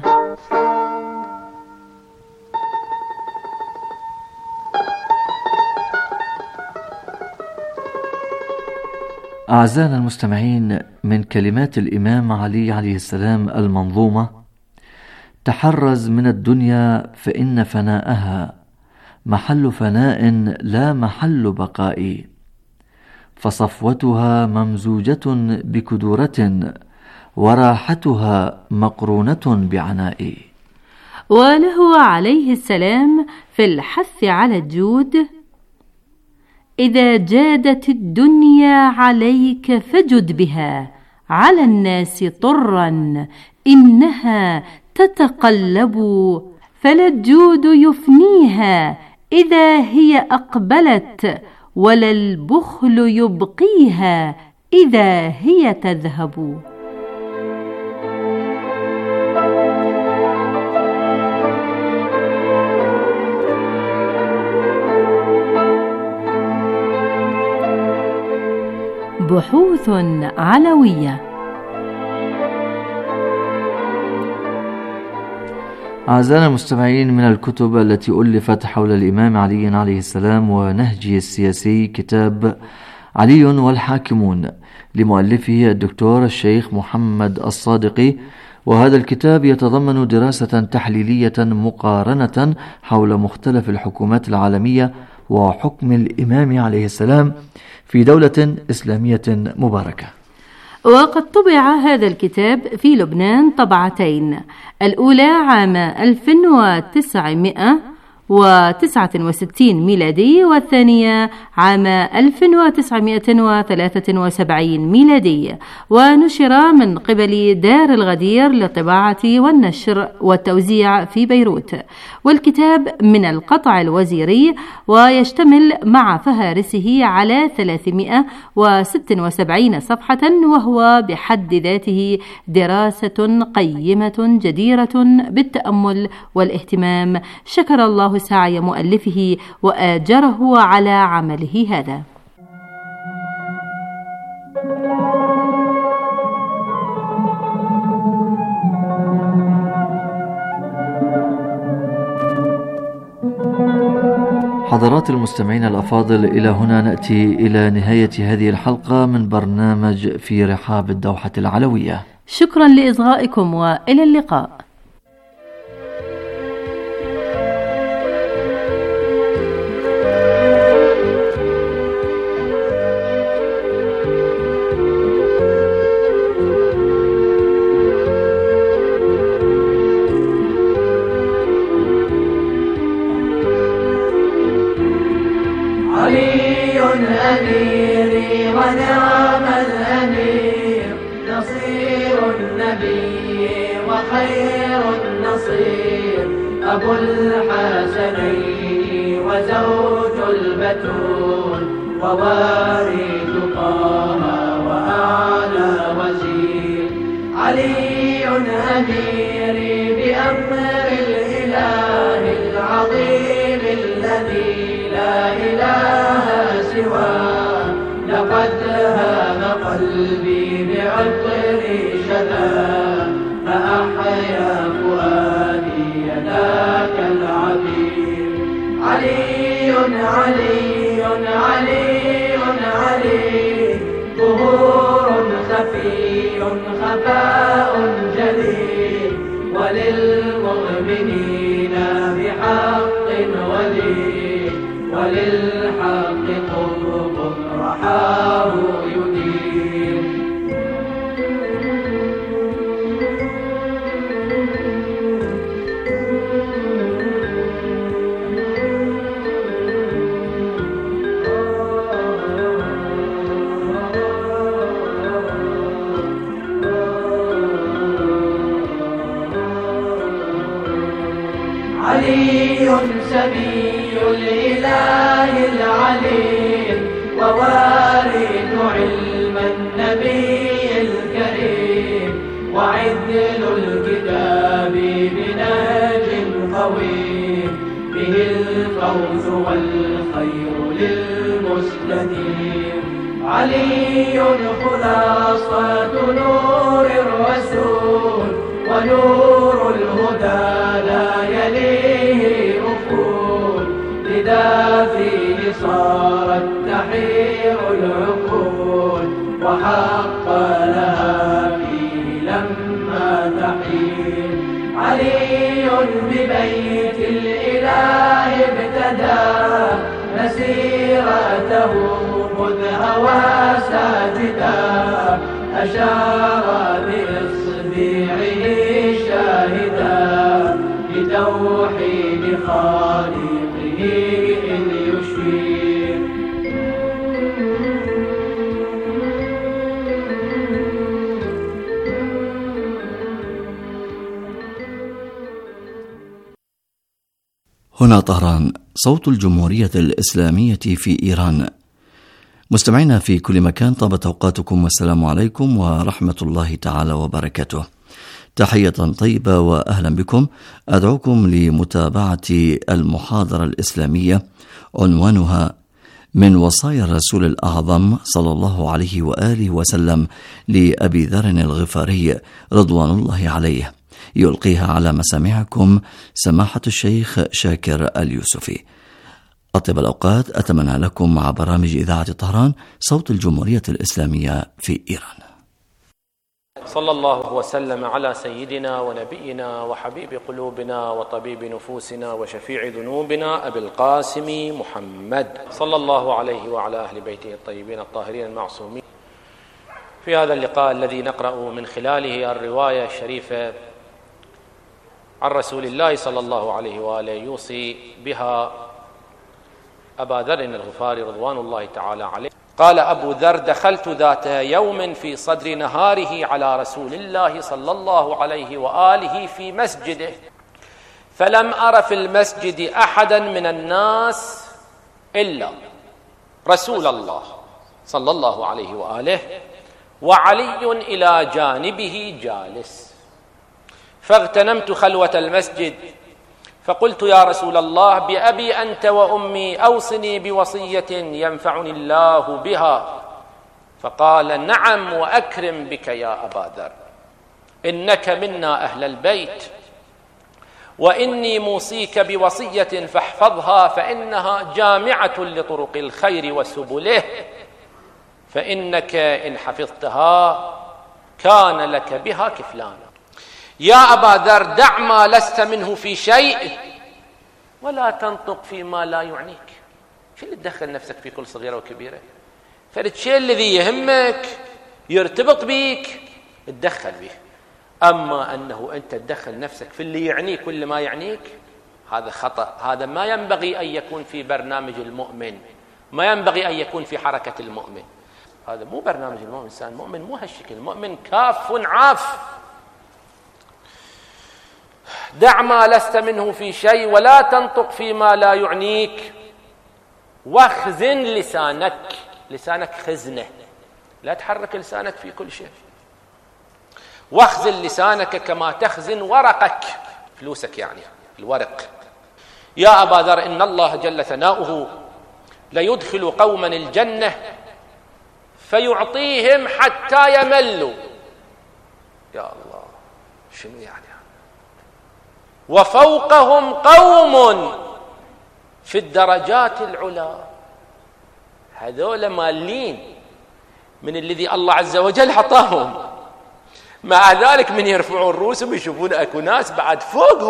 أعزائنا المستمعين، من كلمات الإمام علي عليه السلام المنظومة: تحرز من الدنيا فإن فناءها محل فناء لا محل بقاء، فصفوتها ممزوجة بكدورة وراحتها مقرونة بعناء. وله عليه السلام في الحث على الجود إذا جادت الدنيا عليك فجد بها، على الناس طرا إنها تتقلب، فلا الجود يفنيها إذا هي أقبلت، ولا البخل يبقيها إذا هي تذهب. بحوث علوية. أعزائنا المستمعين، من الكتب التي ألفت حول الإمام علي عليه السلام ونهجه السياسي كتاب علي والحاكمون لمؤلفه الدكتور الشيخ محمد الصادقي، وهذا الكتاب يتضمن دراسة تحليلية مقارنة حول مختلف الحكومات العالمية وحكم الإمام عليه السلام في دولة إسلامية مباركة. وقد طبع هذا الكتاب في لبنان طبعتين، الأولى عام 1969 ميلادي، والثانية عام 1973 ميلادي، ونشر من قبل دار الغدير للطباعة والنشر والتوزيع في بيروت. والكتاب من القطع الوزيري، ويشتمل مع فهارسه على 376 صفحة، وهو بحد ذاته دراسة قيمة جديرة بالتأمل والاهتمام. شكر الله سعي مؤلفه وآجره على عمله هذا. حضرات المستمعين الأفاضل، إلى هنا نأتي إلى نهاية هذه الحلقة من برنامج في رحاب الدوحة العلوية. شكرا لإصغائكم وإلى اللقاء. أبو الحسنين وزوج البتول ووارث طه وأعلى وزير، علي أميري بأمر الإله العظيم الذي لا إله سواه، لقد هام قلبي بعطر شذاه، فأحيا فؤادي ذاك العبير. علي علي علي علي، ظهور خفي خفاء جليل، وللمؤمنين بحق ولي، وللحق قرب رحاه يدير. علي سبي الإله العليم، ووارث علم النبي الكريم، وعدل الكتاب بنهج قويم، به الفوز والخير للمستديم. علي خلاصة نور الرسول، ونور الهدى لا يليه أفول، لذا فيه صارت تحير العقول، وحق لها فيه لما تحير. علي ببيت الإله ابتدى مسيرته مذ هوى ساجدا، أشار بإصبعه شاهدا بتوحيد خالقه إذ يشير. هنا طهران، صوت الجمهورية الإسلامية في إيران. مستمعينا في كل مكان، طابت أوقاتكم والسلام عليكم ورحمة الله تعالى وبركاته. تحية طيبة وأهلا بكم. أدعوكم لمتابعة المحاضرة الإسلامية عنوانها من وصايا الرسول الأعظم صلى الله عليه وآله وسلم لأبي ذر الغفاري رضوان الله عليه، يلقيها على مسامعكم سماحة الشيخ شاكر اليوسفي. أطيب الأوقات أتمنى لكم مع برامج إذاعة طهران، صوت الجمهورية الإسلامية في إيران. صلى الله وسلم على سيدنا ونبينا وحبيب قلوبنا وطبيب نفوسنا وشفيع ذنوبنا أبي القاسم محمد صلى الله عليه وعلى أهل بيته الطيبين الطاهرين المعصومين. في هذا اللقاء الذي نقرأ من خلاله الرواية الشريفة عن رسول الله صلى الله عليه وآله يوصي بها أبا ذر الغفاري رضوان الله تعالى عليه. قال أبو ذر: دخلت ذات يوم في صدر نهاره على رسول الله صلى الله عليه وآله في مسجده، فلم أر في المسجد أحدا من الناس إلا رسول الله صلى الله عليه وآله وعلي إلى جانبه جالس، فاغتنمت خلوة المسجد فقلت: يا رسول الله، بأبي أنت وأمي أوصني بوصية ينفعني الله بها. فقال: نعم وأكرم بك يا أبا ذر، إنك منا أهل البيت، وإني موصيك بوصية فاحفظها، فإنها جامعة لطرق الخير وسبله، فإنك إن حفظتها كان لك بها كفلان. يا أبا ذر، دع ما لست منه في شيء ولا تنطق فيما لا يعنيك. شو اللي تدخل نفسك في كل صغيرة وكبيرة؟ فالشيء الذي يهمك يرتبط بيك تدخل به، أما أنه أنت تدخل نفسك في اللي يعنيك واللي ما يعنيك، هذا خطأ. هذا ما ينبغي أن يكون في برنامج المؤمن، ما ينبغي أن يكون في حركة المؤمن. هذا مو برنامج المؤمن. إنسان مؤمن مو هالشكل، المؤمن كاف عاف. دع ما لست منه في شيء ولا تنطق فيما لا يعنيك، واخزن لسانك. لسانك خزنة، لا تحرك لسانك في كل شيء. واخزن لسانك كما تخزن ورقك، فلوسك يعني الورق. يا أبا ذر، إن الله جل ثناؤه ليدخل قوما الجنة فيعطيهم حتى يملوا. يا الله، شنو يعني؟ وفوقهم قوم في الدرجات العلى. هذول مالين من الذي الله عز وجل عطاهم، مع ذلك من يرفعون رؤوسهم يشوفون اكو ناس بعد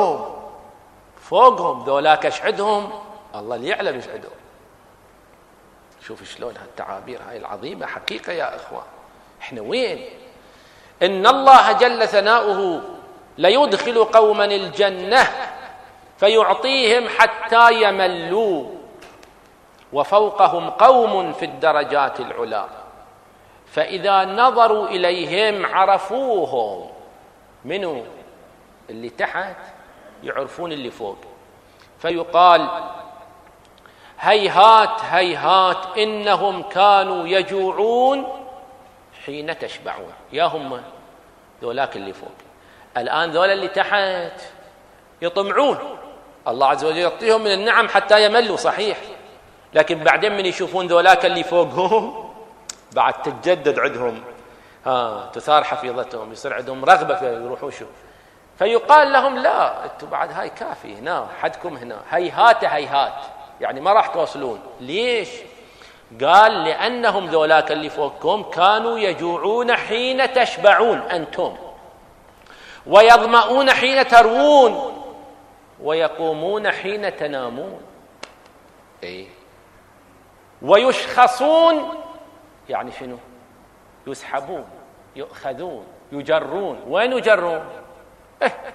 فوقهم ذولاك اشعدهم، الله اللي يعلم يشعدهم. شوف شلون هالتعابير هاي العظيمة حقيقة يا اخوان. احنا وين؟ ان الله جل ثناؤه ليدخل قوما الجنة فيعطيهم حتى يملوا، وفوقهم قوم في الدرجات العلى، فإذا نظروا إليهم عرفوهم. منو اللي تحت يعرفون اللي فوق. فيقال: هيهات هيهات إنهم كانوا يجوعون حين تشبعون. يا هم ذولاك اللي فوق، الآن ذولا اللي تحت يطمعون، الله عز وجل يعطيهم من النعم حتى يملوا، صحيح، لكن بعدين من يشوفون ذولاك اللي فوقهم بعد تتجدد عندهم، تثار حفيظتهم، يصير عندهم رغبة في يروحوا شو. فيقال لهم: لا، انتم بعد هاي كافي، هنا حدكم هنا، هيهات هيهات، يعني ما راح توصلون. ليش؟ قال: لأنهم ذولاك اللي فوقكم كانوا يجوعون حين تشبعون أنتم، ويظمؤون حين تروون، ويقومون حين تنامون. ويشخصون، يعني شنو؟ يسحبون، يؤخذون، يجرون. وين يجرون؟